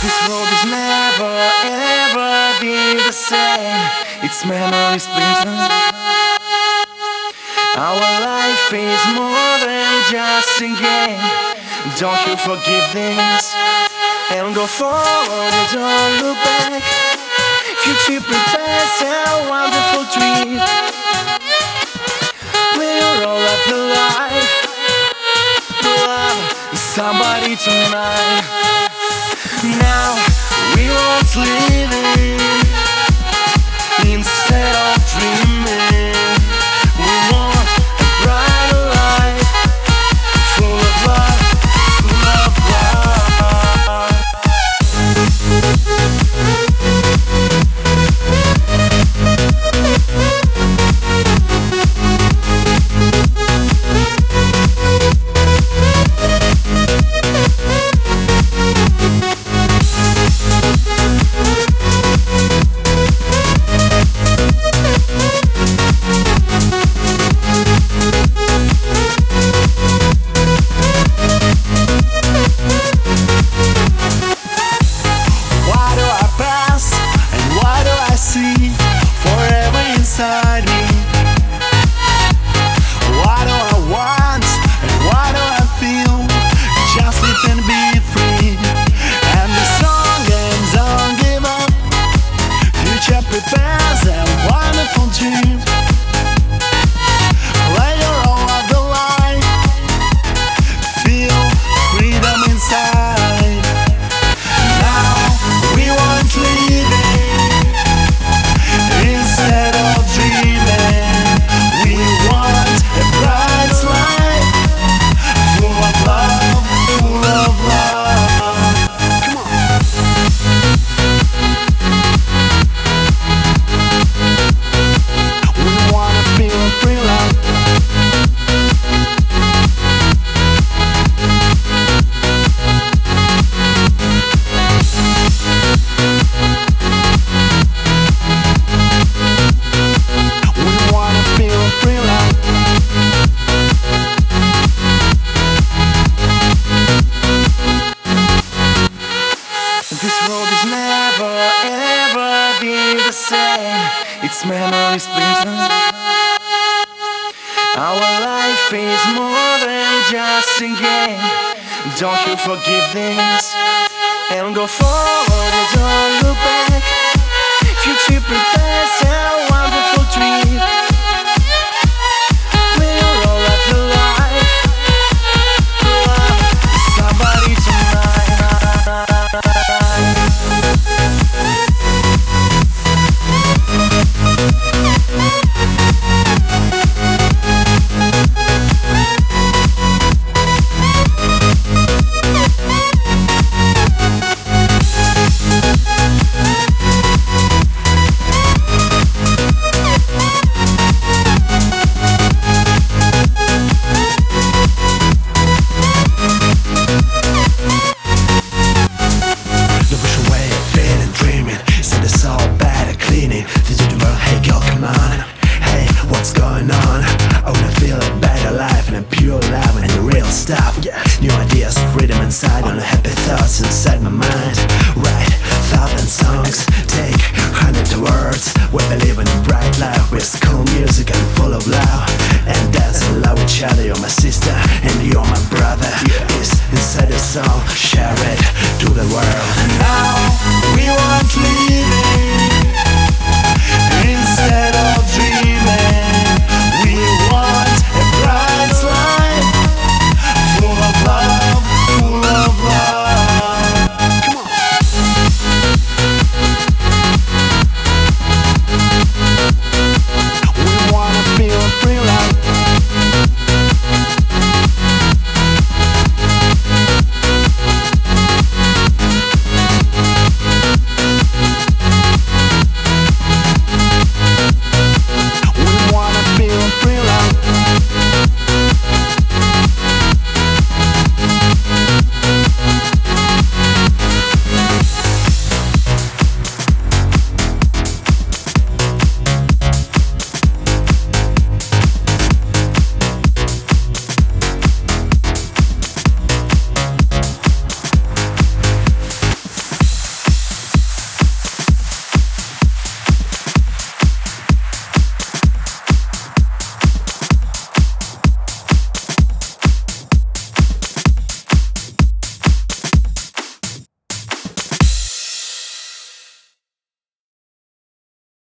This road is never ever be the same. Its memories splinter. Our life is more than just a game. Don't you forgive this and go forward and don't look back. Future prepares a wonderful dream. We'll roll up the life, love somebody tonight. Now we won't live instead of dreaming. We want a brighter life, full of love, full of love. Forever inside me. What do I want and what do I feel? Just live and be free. And the song ends, don't give up. Future prepares a wonderful dream. Play your role of the life. Feel freedom inside. Now we won't leave it. Instead of dreaming, we want a bright life, full of love, full of love. Come on. We wanna feel free love. This road is never ever be the same. Its memories splinter. Our life is more than just a game. Don't you forgive this and go forward and don't look back. Future prepares